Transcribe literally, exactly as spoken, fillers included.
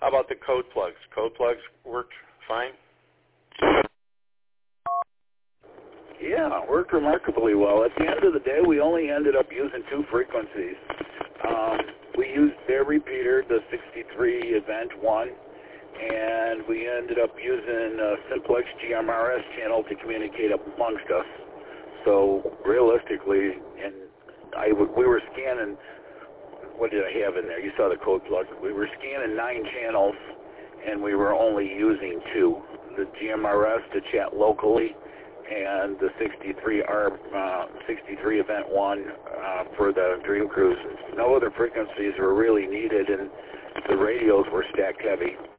How about the code plugs? Code plugs worked fine? Yeah, it worked remarkably well. At the end of the day, we only ended up using two frequencies. Um, we used their repeater, the sixty-three Event one, and we ended up using a Simplex G M R S channel to communicate amongst us. So realistically, and I w- we were scanning, what did I have in there? You saw the code plug. We were scanning nine channels, and we were only using two. The G M R S to chat locally, and the sixty-three R, uh, sixty-three Event one uh, for the Dream Cruise. No other frequencies were really needed, and the radios were stacked heavy.